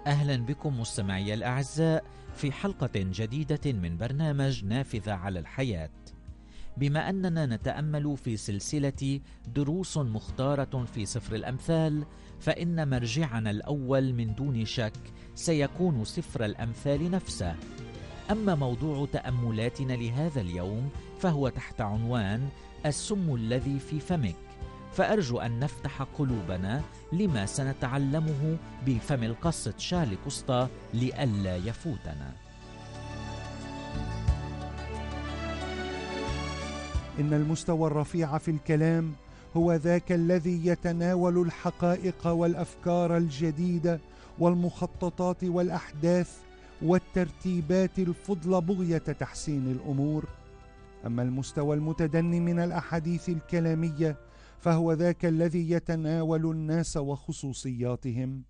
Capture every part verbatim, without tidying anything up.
أهلا بكم مستمعي الأعزاء في حلقة جديدة من برنامج نافذة على الحياة. بما أننا نتأمل في سلسلة دروس مختارة في سفر الأمثال، فإن مرجعنا الأول من دون شك سيكون سفر الأمثال نفسه. أما موضوع تأملاتنا لهذا اليوم فهو تحت عنوان السم الذي في فمك، فأرجو أن نفتح قلوبنا لما سنتعلمه بفم القصة شارل كوستا لئلا يفوتنا. إن المستوى الرفيع في الكلام هو ذاك الذي يتناول الحقائق والأفكار الجديدة والمخططات والأحداث والترتيبات الفضلى بغية تحسين الأمور. أما المستوى المتدني من الأحاديث الكلامية فهو ذاك الذي يتناول الناس وخصوصياتهم.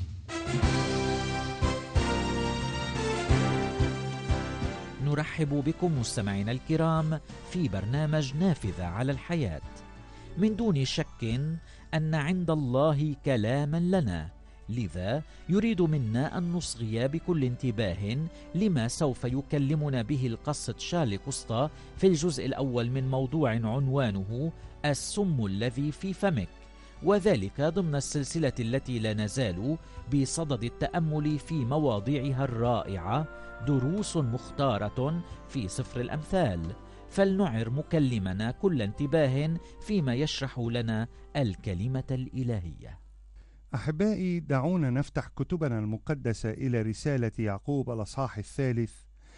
نرحب بكم مستمعينا الكرام في برنامج نافذة على الحياة. من دون شك أن عند الله كلاما لنا، لذا يريد منا أن نصغي بكل انتباه لما سوف يكلمنا به القصة شارل كوستا في الجزء الأول من موضوع عنوانه السم الذي في فمك، وذلك ضمن السلسلة التي لا نزال بصدد التأمل في مواضيعها الرائعة دروس مختارة في سفر الأمثال. فلنعر مكلمنا كل انتباه فيما يشرح لنا الكلمة الإلهية. أحبائي، دعونا نفتح كتبنا المقدسة إلى رسالة يعقوب الأصحاح الثالث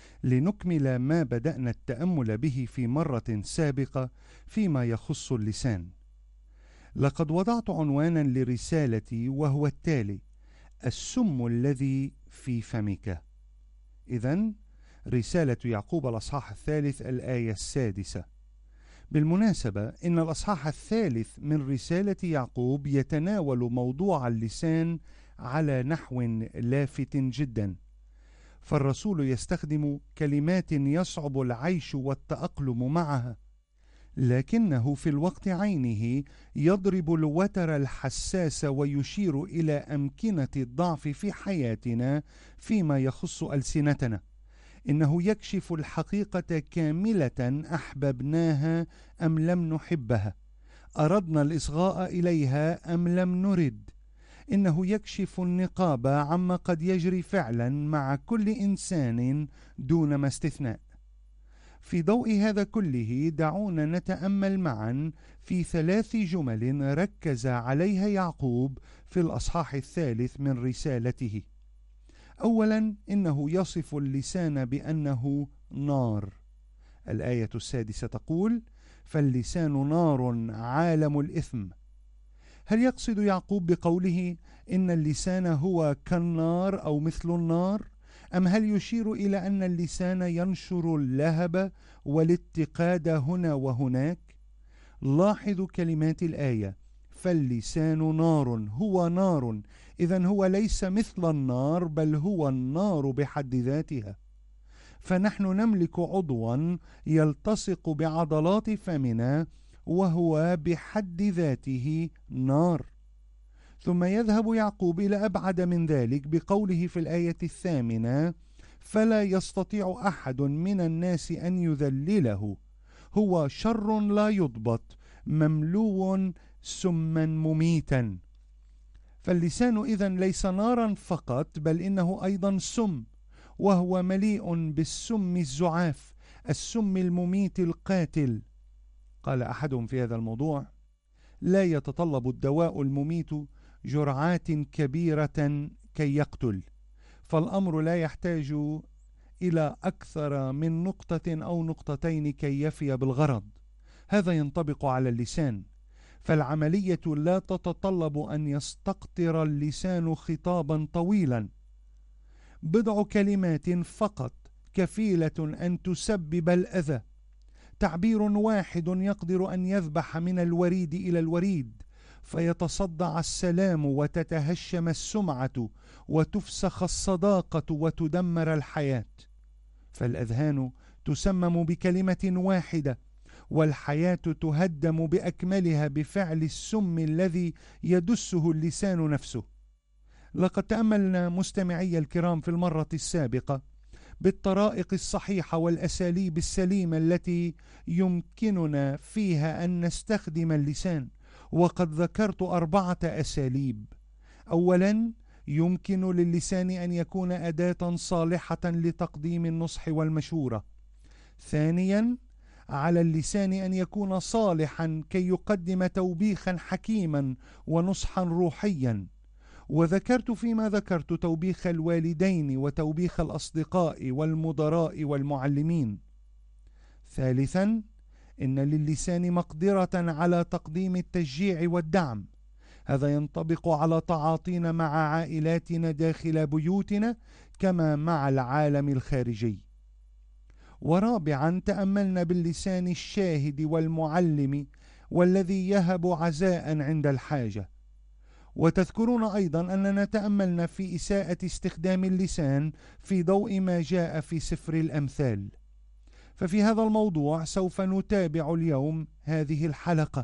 لنكمل ما بدأنا التأمل به في مرة سابقة فيما يخص اللسان. لقد وضعت عنوانا لرسالتي وهو التالي: السم الذي في فمك. إذن رسالة يعقوب الأصحاح الثالث الآية السادسة. بالمناسبة إن الأصحاح الثالث من رسالة يعقوب يتناول موضوع اللسان على نحو لافت جدا، فالرسول يستخدم كلمات يصعب العيش والتأقلم معها، لكنه في الوقت عينه يضرب الوتر الحساس ويشير إلى أمكنة الضعف في حياتنا فيما يخص ألسنتنا. إنه يكشف الحقيقة كاملة، أحببناها أم لم نحبها، أردنا الإصغاء إليها أم لم نرد. إنه يكشف النقاب عما قد يجري فعلا مع كل إنسان دون ما استثناء. في ضوء هذا كله دعونا نتأمل معا في ثلاث جمل ركز عليها يعقوب في الأصحاح الثالث من رسالته. أولا، إنه يصف اللسان بأنه نار. الآية السادسة تقول: فاللسان نار عالم الإثم. هل يقصد يعقوب بقوله إن اللسان هو كالنار أو مثل النار؟ أم هل يشير إلى أن اللسان ينشر اللهب والاتقاد هنا وهناك؟ لاحظوا كلمات الآية: فاللسان نار، هو نار، إذن هو ليس مثل النار بل هو النار بحد ذاتها. فنحن نملك عضوا يلتصق بعضلات فمنا وهو بحد ذاته نار. ثم يذهب يعقوب إلى أبعد من ذلك بقوله في الآية الثامنة: فلا يستطيع أحد من الناس أن يذلله، هو شر لا يضبط، مملوء سما مميتا. فاللسان إذن ليس نارا فقط بل إنه أيضا سم، وهو مليء بالسم الزعاف، السم المميت القاتل. قال أحدهم في هذا الموضوع: لا يتطلب الدواء المميت جرعات كبيرة كي يقتل، فالأمر لا يحتاج إلى أكثر من نقطة أو نقطتين كي يفي بالغرض. هذا ينطبق على اللسان، فالعملية لا تتطلب أن يستقطر اللسان خطابا طويلا. بضع كلمات فقط كفيلة أن تسبب الأذى. تعبير واحد يقدر أن يذبح من الوريد إلى الوريد، فيتصدع السلام وتتهشم السمعة وتفسخ الصداقة وتدمر الحياة. فالأذهان تسمم بكلمة واحدة، والحياة تهدم بأكملها بفعل السم الذي يدسه اللسان نفسه. لقد تأملنا مستمعي الكرام في المرة السابقة بالطرائق الصحيحة والأساليب السليمة التي يمكننا فيها أن نستخدم اللسان، وقد ذكرت أربعة أساليب. أولا، يمكن للسان أن يكون أداة صالحة لتقديم النصح والمشورة. ثانيا، على اللسان أن يكون صالحا كي يقدم توبيخا حكيما ونصحا روحيا، وذكرت فيما ذكرت توبيخ الوالدين وتوبيخ الأصدقاء والمدراء والمعلمين. ثالثا، إن للسان مقدرة على تقديم التشجيع والدعم، هذا ينطبق على تعاطينا مع عائلاتنا داخل بيوتنا كما مع العالم الخارجي. ورابعا، تأملنا باللسان الشاهد والمعلم والذي يهب عزاء عند الحاجة. وتذكرون أيضا أننا تأملنا في إساءة استخدام اللسان في ضوء ما جاء في سفر الأمثال. ففي هذا الموضوع سوف نتابع اليوم هذه الحلقة،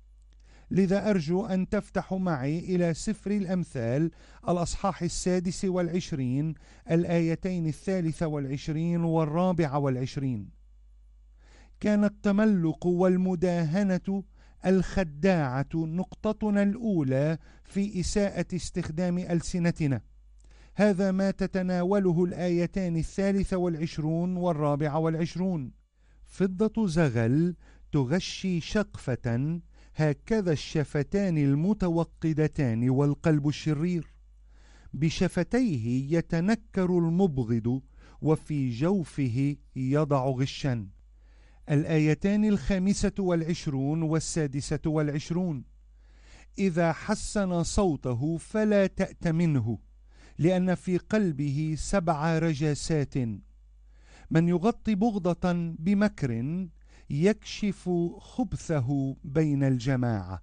لذا أرجو أن تفتحوا معي إلى سفر الأمثال الأصحاح السادس والعشرين، الآيتين الثالثة والعشرين والرابعة والعشرين. كان التملق والمداهنة الخداعة نقطتنا الأولى في إساءة استخدام ألسنتنا. هذا ما تتناوله الآيتان الثالثة والعشرون والرابعة والعشرون. فضة زغل تغشي شقفة، هكذا الشفتان المتوقدتان والقلب الشرير. بشفتيه يتنكر المبغض، وفي جوفه يضع غشا. الآيتان الخامسة والعشرون والسادسة والعشرون. إذا حسن صوته فلا تأتمنه، لأن في قلبه سبع رجاسات. من يغطي بغضة بمكر يكشف خبثه بين الجماعة.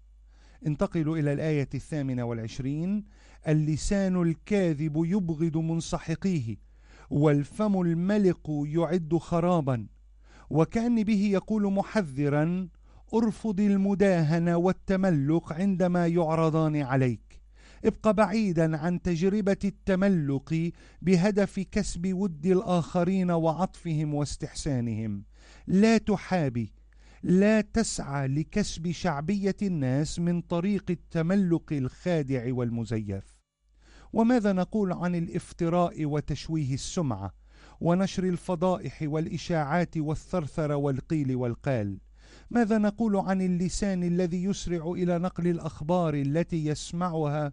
انتقلوا إلى الآية الثامنة والعشرين. اللسان الكاذب يبغض منسحقيه، والفم الملق يعد خرابا. وكأن به يقول محذرا: ارفض المداهنة والتملق عندما يعرضان عليك. ابق بعيدا عن تجربة التملق بهدف كسب ود الآخرين وعطفهم واستحسانهم. لا تحابي، لا تسعى لكسب شعبية الناس من طريق التملق الخادع والمزيف. وماذا نقول عن الافتراء وتشويه السمعة ونشر الفضائح والإشاعات والثرثرة والقيل والقال؟ ماذا نقول عن اللسان الذي يسرع إلى نقل الأخبار التي يسمعها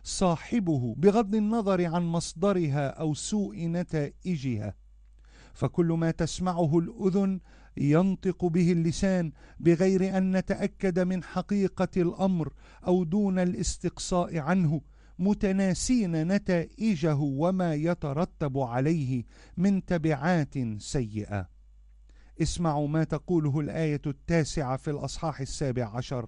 صاحبه بغض النظر عن مصدرها أو سوء نتائجها؟ فكل ما تسمعه الأذن ينطق به اللسان بغير أن نتأكد من حقيقة الأمر أو دون الاستقصاء عنه، متناسين نتائجه وما يترتب عليه من تبعات سيئة. اسمعوا ما تقوله الآية التاسعة في الأصحاح السابع عشر: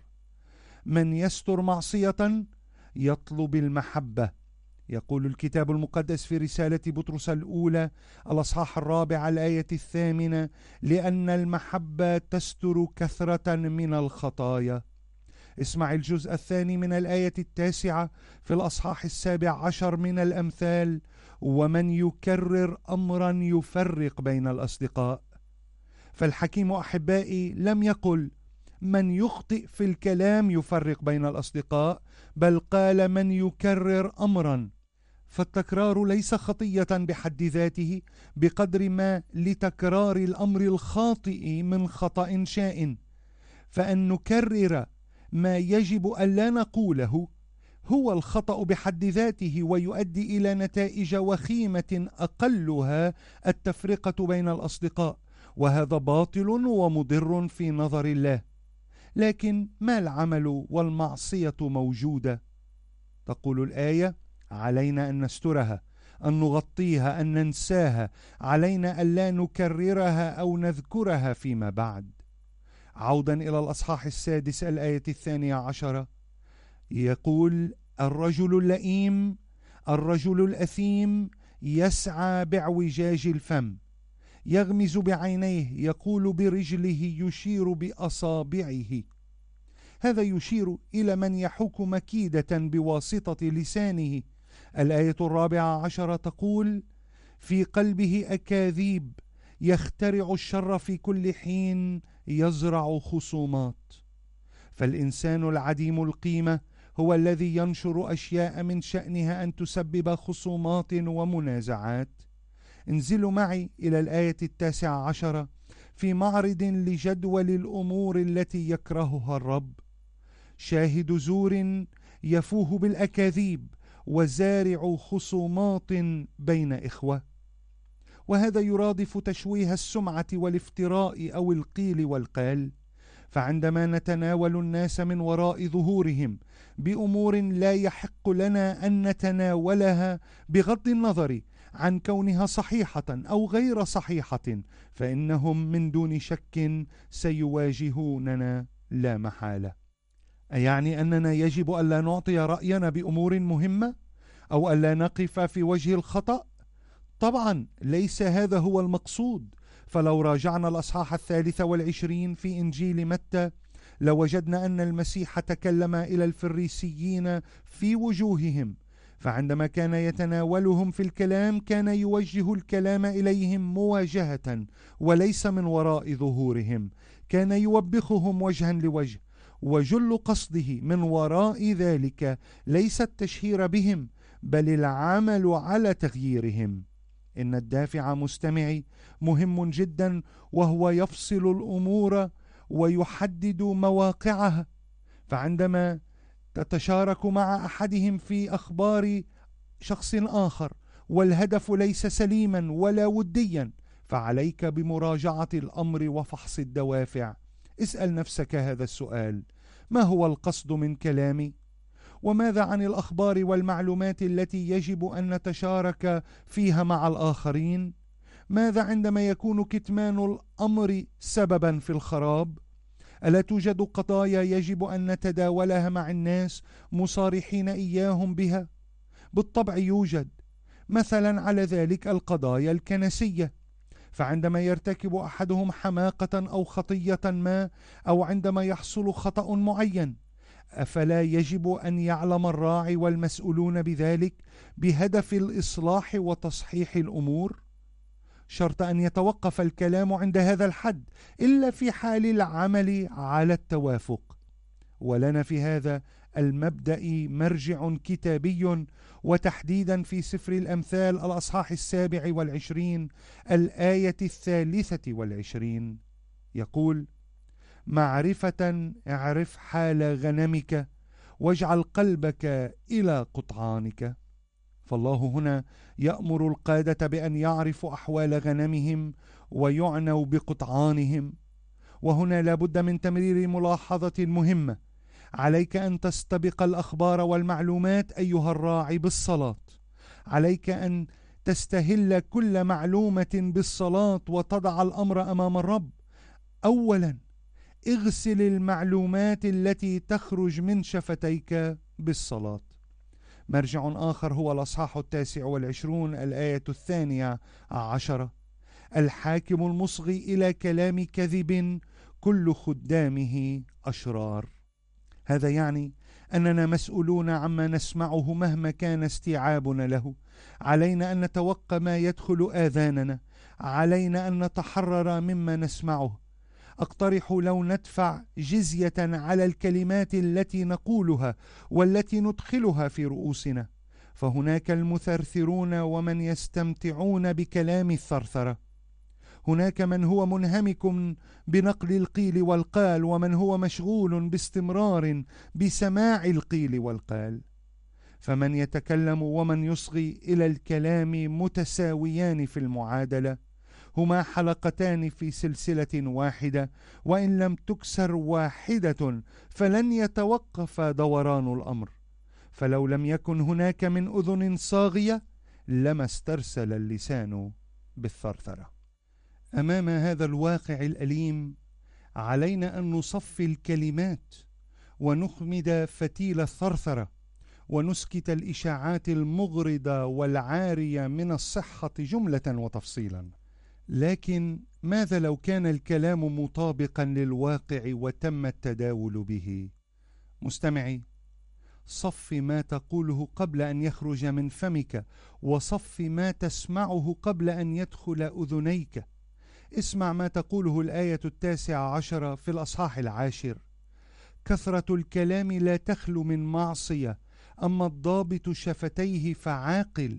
من يستر معصية يطلب المحبة. يقول الكتاب المقدس في رسالة بطرس الأولى الأصحاح الرابع الآية الثامنة: لأن المحبة تستر كثرة من الخطايا. اسمع الجزء الثاني من الآية التاسعة في الأصحاح السابع عشر من الأمثال: ومن يكرر أمرا يفرق بين الأصدقاء. فالحكيم أحبائي لم يقل من يخطئ في الكلام يفرق بين الأصدقاء، بل قال من يكرر أمرا. فالتكرار ليس خطية بحد ذاته بقدر ما لتكرار الأمر الخاطئ من خطأ شائن. فأن نكرر ما يجب أن لا نقوله هو الخطأ بحد ذاته، ويؤدي إلى نتائج وخيمة أقلها التفرقة بين الأصدقاء، وهذا باطل ومضر في نظر الله. لكن ما العمل والمعصية موجودة؟ تقول الآية: علينا أن نسترها، أن نغطيها، أن ننساها، علينا أن لا نكررها أو نذكرها فيما بعد. عودا إلى الأصحاح السادس الآية الثانية عشرة، يقول: الرجل اللئيم، الرجل الأثيم يسعى باعوجاج الفم، يغمز بعينيه، يقول برجله، يشير بأصابعه. هذا يشير إلى من يحك مكيدة بواسطة لسانه، الآية الرابعة عشرة تقول: في قلبه أكاذيب، يخترع الشر في كل حين، يزرع خصومات. فالإنسان العديم القيمة هو الذي ينشر أشياء من شأنها أن تسبب خصومات ومنازعات. انزلوا معي إلى الآية التاسعة عشرة في معرض لجدول الأمور التي يكرهها الرب: شاهد زور يفوه بالأكاذيب، وزارع خصومات بين إخوة. وهذا يرادف تشويه السمعة والافتراء أو القيل والقال. فعندما نتناول الناس من وراء ظهورهم بأمور لا يحق لنا أن نتناولها بغض النظر عن كونها صحيحة أو غير صحيحة، فإنهم من دون شك سيواجهوننا لا محالة. أيعني أننا يجب ألا نعطي رأينا بأمور مهمة أو ألا نقف في وجه الخطأ؟ طبعا ليس هذا هو المقصود. فلو راجعنا الأصحاح الثالث والعشرين في إنجيل متى لوجدنا أن المسيح تكلم إلى الفريسيين في وجوههم، فعندما كان يتناولهم في الكلام كان يوجه الكلام إليهم مواجهة وليس من وراء ظهورهم، كان يوبخهم وجها لوجه، وجل قصده من وراء ذلك ليس التشهير بهم بل العمل على تغييرهم. إن الدافع مستمعي مهم جدا، وهو يفصل الأمور ويحدد مواقعها. فعندما تتشارك مع أحدهم في أخبار شخص آخر والهدف ليس سليما ولا وديا، فعليك بمراجعة الأمر وفحص الدوافع. اسأل نفسك هذا السؤال: ما هو القصد من كلامي؟ وماذا عن الأخبار والمعلومات التي يجب أن نتشارك فيها مع الآخرين؟ ماذا عندما يكون كتمان الأمر سببا في الخراب؟ ألا توجد قضايا يجب أن نتداولها مع الناس مصارحين إياهم بها؟ بالطبع يوجد. مثلا على ذلك القضايا الكنسية، فعندما يرتكب أحدهم حماقة أو خطية ما، أو عندما يحصل خطأ معين، أفلا يجب أن يعلم الراعي والمسؤولون بذلك بهدف الإصلاح وتصحيح الأمور؟ شرط أن يتوقف الكلام عند هذا الحد، إلا في حال العمل على التوافق. ولنا في هذا المبدأ مرجع كتابي، وتحديدا في سفر الأمثال الأصحاح السابع والعشرين الآية الثالثة والعشرين، يقول: معرفة اعرف حال غنمك، واجعل قلبك إلى قطعانك. فالله هنا يأمر القادة بأن يعرفوا أحوال غنمهم ويعنوا بقطعانهم. وهنا لابد من تمرير ملاحظة مهمة: عليك أن تستبق الأخبار والمعلومات أيها الراعي بالصلاة. عليك أن تستهل كل معلومة بالصلاة وتضع الأمر أمام الرب. أولا اغسل المعلومات التي تخرج من شفتيك بالصلاة. مرجع آخر هو الأصحاح التاسع والعشرون الآية الثانية عشرة: الحاكم المصغي إلى كلام كذب كل خدامه أشرار. هذا يعني أننا مسؤولون عما نسمعه مهما كان استيعابنا له. علينا أن نتوقع ما يدخل آذاننا، علينا أن نتحرر مما نسمعه. أقترح لو ندفع جزية على الكلمات التي نقولها والتي ندخلها في رؤوسنا، فهناك المثرثرون ومن يستمتعون بكلام الثرثرة. هناك من هو منهمك بنقل القيل والقال، ومن هو مشغول باستمرار بسماع القيل والقال. فمن يتكلم ومن يصغي إلى الكلام متساويان في المعادلة، هما حلقتان في سلسلة واحدة، وإن لم تكسر واحدة فلن يتوقف دوران الأمر. فلو لم يكن هناك من أذن صاغية لما استرسل اللسان بالثرثرة. أمام هذا الواقع الأليم علينا أن نصفي الكلمات ونخمد فتيل الثرثرة ونسكت الإشاعات المغرضة والعارية من الصحة جملة وتفصيلا. لكن ماذا لو كان الكلام مطابقا للواقع وتم التداول به؟ مستمعي، صف ما تقوله قبل أن يخرج من فمك، وصف ما تسمعه قبل أن يدخل أذنيك. اسمع ما تقوله الآية التاسعة عشرة في الأصحاح العاشر: كثرة الكلام لا تخلو من معصية، أما الضابط شفتيه فعاقل.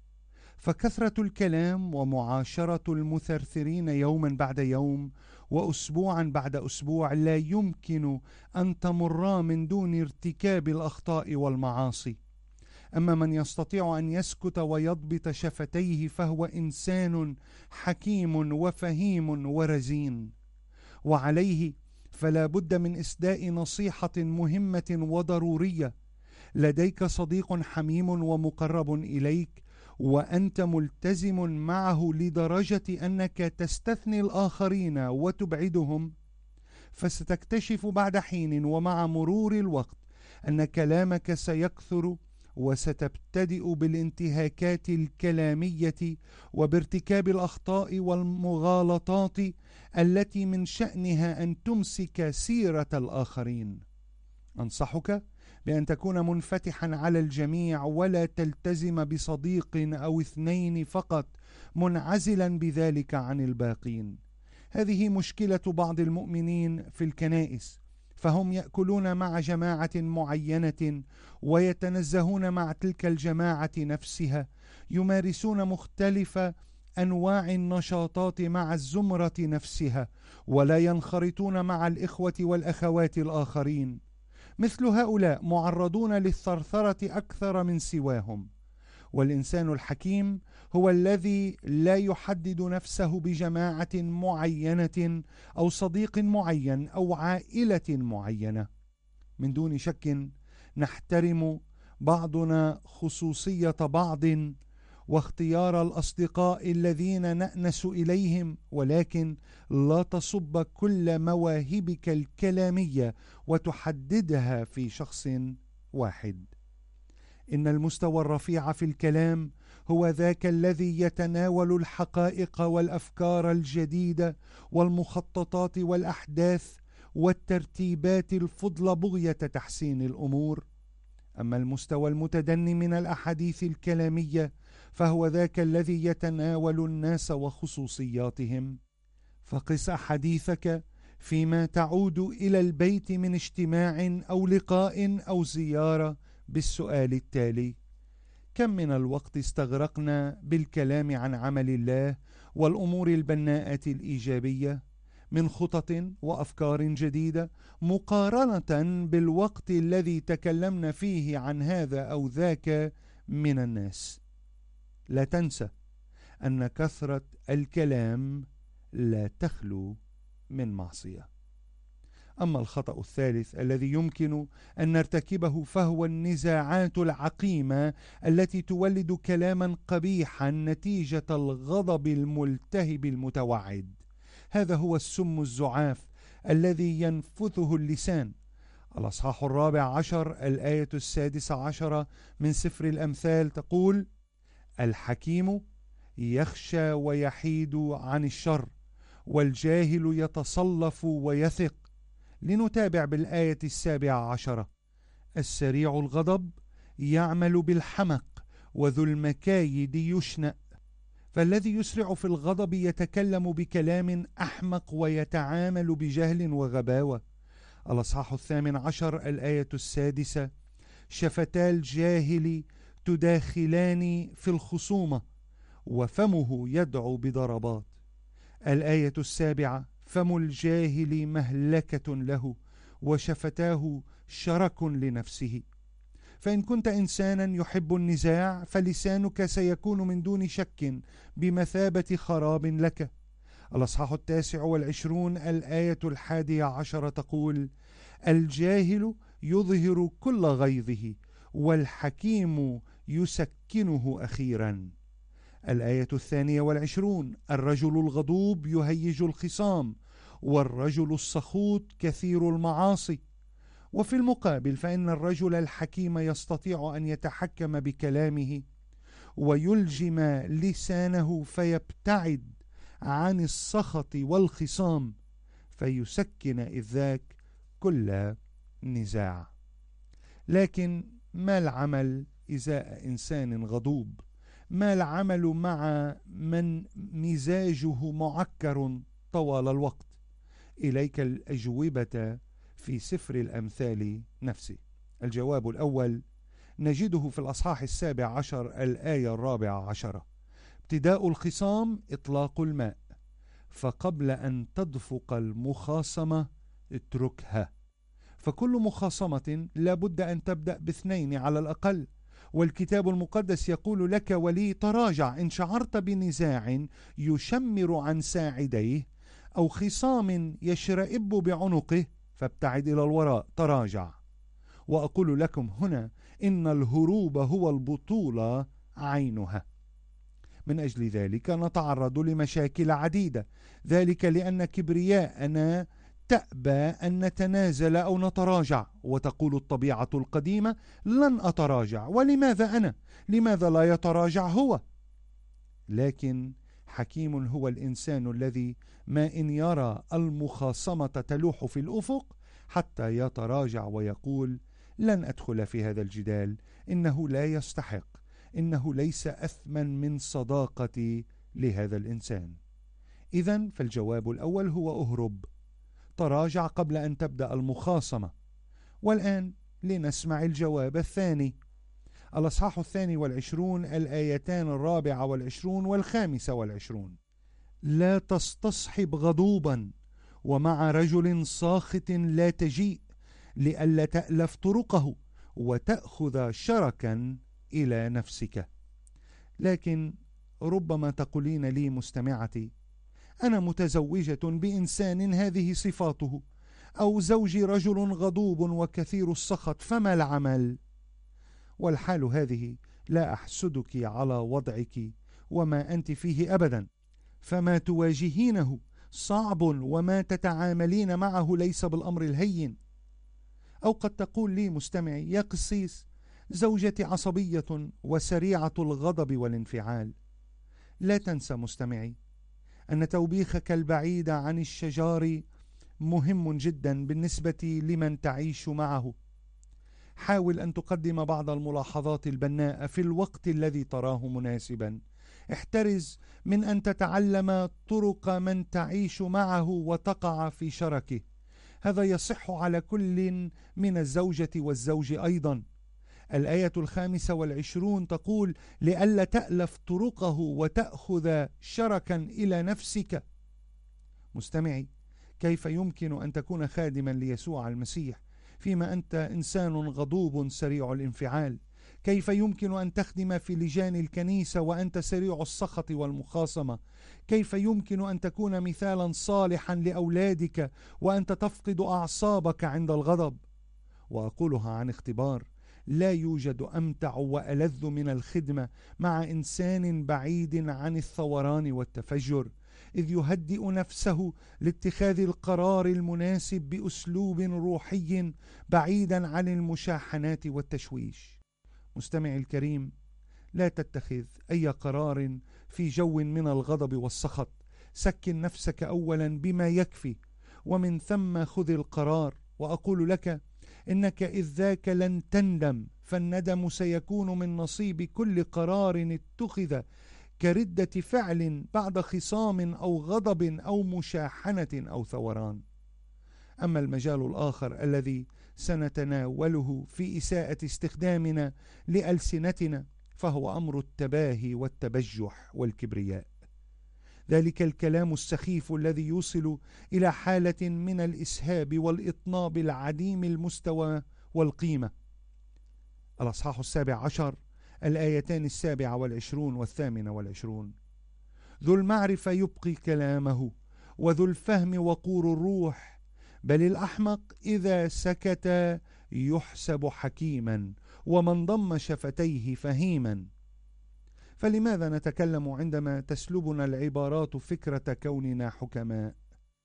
فكثرة الكلام ومعاشرة المثرثرين يوما بعد يوم وأسبوعا بعد أسبوع لا يمكن أن تمرا من دون ارتكاب الأخطاء والمعاصي. أما من يستطيع أن يسكت ويضبط شفتيه فهو إنسان حكيم وفهيم ورزين. وعليه فلا بد من إسداء نصيحة مهمة وضرورية. لديك صديق حميم ومقرب إليك، وأنت ملتزم معه لدرجة أنك تستثني الآخرين وتبعدهم، فستكتشف بعد حين ومع مرور الوقت أن كلامك سيكثر، وستبتدئ بالانتهاكات الكلامية وبارتكاب الأخطاء والمغالطات التي من شأنها أن تمسك سيرة الآخرين. أنصحك بأن تكون منفتحا على الجميع، ولا تلتزم بصديق أو اثنين فقط منعزلا بذلك عن الباقين. هذه مشكلة بعض المؤمنين في الكنائس، فهم يأكلون مع جماعة معينة ويتنزهون مع تلك الجماعة نفسها، يمارسون مختلف أنواع النشاطات مع الزمرة نفسها، ولا ينخرطون مع الإخوة والأخوات الآخرين. مثل هؤلاء معرضون للثرثرة أكثر من سواهم. والإنسان الحكيم هو الذي لا يحدد نفسه بجماعة معينة أو صديق معين أو عائلة معينة. من دون شك نحترم بعضنا خصوصية بعض واختيار الأصدقاء الذين نأنس إليهم، ولكن لا تصب كل مواهبك الكلامية وتحددها في شخص واحد. إن المستوى الرفيع في الكلام هو ذاك الذي يتناول الحقائق والأفكار الجديدة والمخططات والأحداث والترتيبات الفضلى بغية تحسين الأمور. أما المستوى المتدني من الأحاديث الكلامية فهو ذاك الذي يتناول الناس وخصوصياتهم. فقس أحاديثك فيما تعود إلى البيت من اجتماع أو لقاء أو زيارة بالسؤال التالي: كم من الوقت استغرقنا بالكلام عن عمل الله والأمور البناءة الإيجابية من خطط وأفكار جديدة، مقارنة بالوقت الذي تكلمنا فيه عن هذا أو ذاك من الناس؟ لا تنسى أن كثرة الكلام لا تخلو من معصية. أما الخطأ الثالث الذي يمكن أن نرتكبه فهو النزاعات العقيمة التي تولد كلاما قبيحا نتيجة الغضب الملتهب المتوعد. هذا هو السم الزعاف الذي ينفثه اللسان. الأصحاح الرابع عشر الآية السادسة عشرة من سفر الأمثال تقول: الحكيم يخشى ويحيد عن الشر، والجاهل يتصلف ويثق. لنتابع بالآية السابعة عشرة: السريع الغضب يعمل بالحمق، وذو المكايد يشنأ. فالذي يسرع في الغضب يتكلم بكلام أحمق ويتعامل بجهل وغباوة. الأصحاح الثامن عشر الآية السادسة: شفتا الجاهل تداخلان في الخصومة، وفمه يدعو بضربات. الآية السابعة: فم الجاهل مهلكة له، وشفتاه شرك لنفسه. فإن كنت إنسانا يحب النزاع فلسانك سيكون من دون شك بمثابة خراب لك. الأصحاح التاسع والعشرون الآية الحادية عشر تقول: الجاهل يظهر كل غيظه، والحكيم يسكنه أخيرا. الآية الثانية والعشرون: الرجل الغضوب يهيج الخصام، والرجل السخوط كثير المعاصي. وفي المقابل فإن الرجل الحكيم يستطيع أن يتحكم بكلامه ويلجم لسانه فيبتعد عن السخط والخصام، فيسكن إذ ذاك كل نزاع. لكن ما العمل إزاء إنسان غضوب؟ ما العمل مع من مزاجه معكر طوال الوقت؟ إليك الأجوبة في سفر الأمثال نفسه. الجواب الأول نجده في الأصحاح السابع عشر الآية الرابعة عشرة: ابتداء الخصام إطلاق الماء، فقبل أن تدفق المخاصمة اتركها. فكل مخاصمة لابد أن تبدأ باثنين على الأقل، والكتاب المقدس يقول لك ولي: تراجع. إن شعرت بنزاع يشمر عن ساعديه أو خصام يشرئب بعنقه فابتعد إلى الوراء، تراجع. وأقول لكم هنا إن الهروب هو البطولة عينها. من أجل ذلك نتعرض لمشاكل عديدة، ذلك لأن كبرياءنا تأبى أن نتنازل أو نتراجع، وتقول الطبيعة القديمة: لن أتراجع. ولماذا أنا؟ لماذا لا يتراجع هو؟ لكن حكيم هو الإنسان الذي ما إن يرى المخاصمة تلوح في الأفق حتى يتراجع ويقول: لن أدخل في هذا الجدال، إنه لا يستحق، إنه ليس أثمن من صداقتي لهذا الإنسان. إذن فالجواب الأول هو أهرب، تراجع قبل أن تبدأ المخاصمة. والآن لنسمع الجواب الثاني. الأصحاح الثاني والعشرون الآيتان الرابعة والعشرون والخامسة والعشرون: لا تستصحب غضوبا، ومع رجل ساخط لا تجيء، لئلا تألف طرقه وتأخذ شركا إلى نفسك. لكن ربما تقولين لي مستمعتي: أنا متزوجة بإنسان هذه صفاته، أو زوجي رجل غضوب وكثير السخط، فما العمل؟ والحال هذه لا أحسدك على وضعك وما أنت فيه أبدا، فما تواجهينه صعب وما تتعاملين معه ليس بالأمر الهين. أو قد تقول لي مستمعي: يا قسيس، زوجتي عصبية وسريعة الغضب والانفعال. لا تنسى مستمعي أن توبيخك البعيد عن الشجار مهم جدا بالنسبة لمن تعيش معه. حاول أن تقدم بعض الملاحظات البناءة في الوقت الذي تراه مناسبا. احترز من أن تتعلم طرق من تعيش معه وتقع في شركه. هذا يصح على كل من الزوجة والزوج أيضا. الآية الخامسة والعشرون تقول: لئلا تألف طرقه وتأخذ شركا إلى نفسك. مستمعي، كيف يمكن أن تكون خادما ليسوع المسيح فيما أنت إنسان غضوب سريع الانفعال؟ كيف يمكن أن تخدم في لجان الكنيسة وأنت سريع السخط والمخاصمة؟ كيف يمكن أن تكون مثالا صالحا لأولادك وأنت تفقد أعصابك عند الغضب؟ وأقولها عن اختبار: لا يوجد أمتع وألذ من الخدمة مع إنسان بعيد عن الثوران والتفجر، إذ يهدئ نفسه لاتخاذ القرار المناسب بأسلوب روحي بعيدا عن المشاحنات والتشويش. مستمعي الكريم، لا تتخذ أي قرار في جو من الغضب والسخط. سكن نفسك أولا بما يكفي، ومن ثم خذ القرار. وأقول لك إنك إذ ذاك لن تندم، فالندم سيكون من نصيب كل قرار اتخذ كردة فعل بعد خصام أو غضب أو مشاحنة أو ثوران. أما المجال الآخر الذي سنتناوله في إساءة استخدامنا لألسنتنا فهو أمر التباهي والتبجح والكبرياء، ذلك الكلام السخيف الذي يوصل إلى حالة من الإسهاب والإطناب العديم المستوى والقيمة. الأصحاح السابع عشر الآيتان السابعة والعشرون والثامنة والعشرون: ذو المعرفة يبقي كلامه، وذو الفهم وقور الروح، بل الأحمق إذا سكت يحسب حكيما، ومن ضم شفتيه فهيما. فلماذا نتكلم عندما تسلبنا العبارات فكرة كوننا حكماء؟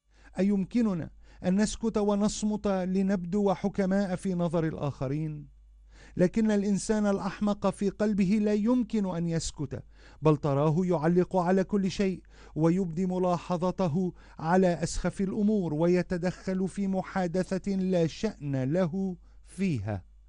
أيمكننا أن نسكت ونصمت لنبدو حكماء في نظر الآخرين؟ لكن الإنسان الأحمق في قلبه لا يمكن أن يسكت، بل تراه يعلق على كل شيء ويبدي ملاحظته على أسخف الأمور ويتدخل في محادثة لا شأن له فيها.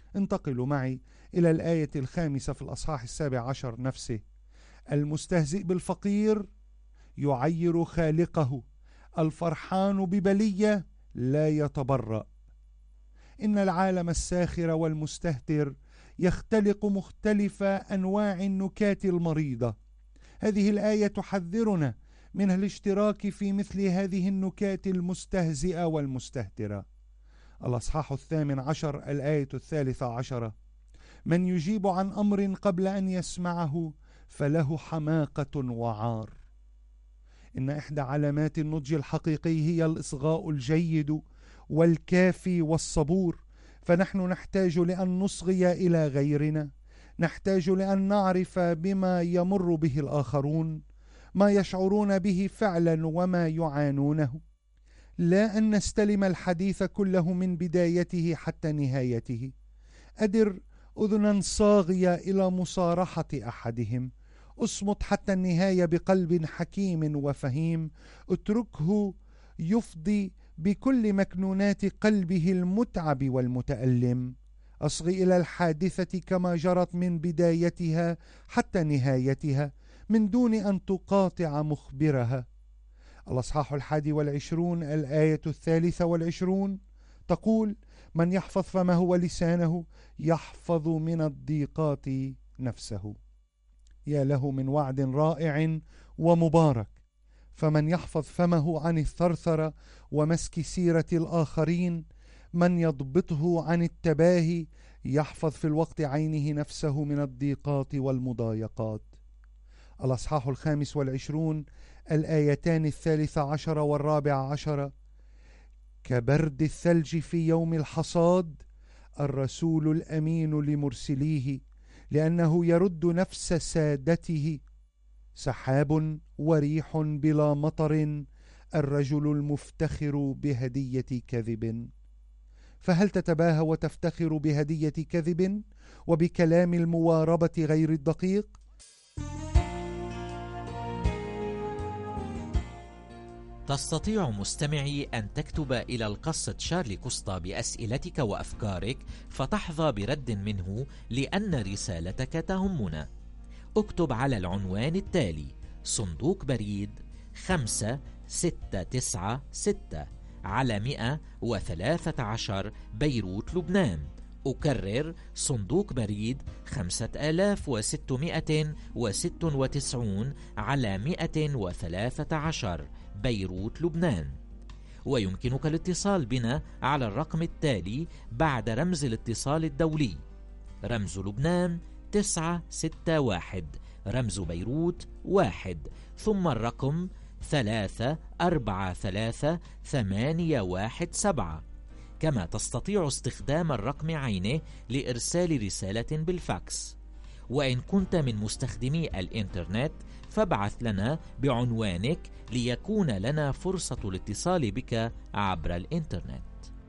انتقلوا معي إلى الآية الخامسة في الأصحاح السابع عشر نفسه: المستهزئ بالفقير يعير خالقه، الفرحان ببلية لا يتبرأ. إن العالم الساخر والمستهتر يختلق مختلف أنواع النكات المريضة. هذه الآية تحذرنا من الاشتراك في مثل هذه النكات المستهزئة والمستهترة. الأصحاح الثامن عشر الآية الثالثة عشرة: من يجيب عن أمر قبل أن يسمعه فله حماقة وعار. إن إحدى علامات النضج الحقيقي هي الإصغاء الجيد والكافي والصبور، فنحن نحتاج لأن نصغي إلى غيرنا، نحتاج لأن نعرف بما يمر به الآخرون، ما يشعرون به فعلا وما يعانونه، لا أن نستلم الحديث كله من بدايته حتى نهايته. أدر أذنا صاغية إلى مصارحة أحدهم، اصمت حتى النهاية بقلب حكيم وفهيم، اتركه يفضي بكل مكنونات قلبه المتعب والمتألم. أصغي إلى الحادثة كما جرت من بدايتها حتى نهايتها من دون أن تقاطع مخبرها. الأصحاح الحادي والعشرون الآية الثالثة والعشرون تقول: من يحفظ فمه ولسانه يحفظ من الضيقات نفسه. يا له من وعد رائع ومبارك! فمن يحفظ فمه عن الثرثرة ومسك سيرة الآخرين، من يضبطه عن التباهي، يحفظ في الوقت عينه نفسه من الضيقات والمضايقات. الأصحاح الخامس والعشرون الآيتان الثالثة عشر والرابع عشر: كبرد الثلج في يوم الحصاد الرسول الأمين لمرسليه، لأنه يرد نفس سادته. سحاب وريح بلا مطر الرجل المفتخر بهدية كذب. فهل تتباهى وتفتخر بهدية كذب وبكلام المواربة غير الدقيق؟ تستطيع مستمعي أن تكتب إلى القس تشارلي كوستا بأسئلتك وأفكارك فتحظى برد منه، لأن رسالتك تهمنا. اكتب على العنوان التالي: صندوق بريد خمسة ستة تسعة ستة على مئة وثلاثة عشر بيروت لبنان. أكرر: صندوق بريد خمسة آلاف وستمائة وستة وتسعين على مئة وثلاثة عشر بيروت لبنان. ويمكنك الاتصال بنا على الرقم التالي بعد رمز الاتصال الدولي: رمز لبنان تسعة ستة واحد، رمز بيروت واحد، ثم الرقم ثلاثة أربعة ثلاثة ثمانية واحد سبعة. كما تستطيع استخدام الرقم عينه لإرسال رسالة بالفاكس. وإن كنت من مستخدمي الإنترنت فابعث لنا بعنوانك ليكون لنا فرصة الاتصال بك عبر الإنترنت.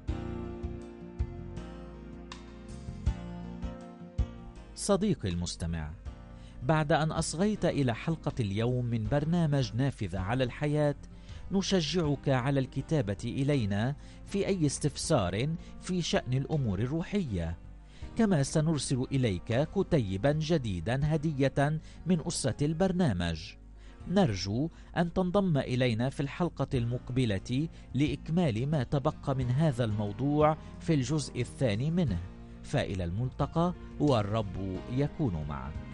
صديقي المستمع، بعد أن أصغيت إلى حلقة اليوم من برنامج نافذة على الحياة، نشجعك على الكتابة إلينا في أي استفسار في شأن الأمور الروحية. كما سنرسل إليك كتيبا جديدا هدية من أسرة البرنامج. نرجو أن تنضم إلينا في الحلقة المقبلة لإكمال ما تبقى من هذا الموضوع في الجزء الثاني منه. فإلى الملتقى والرب يكون معك.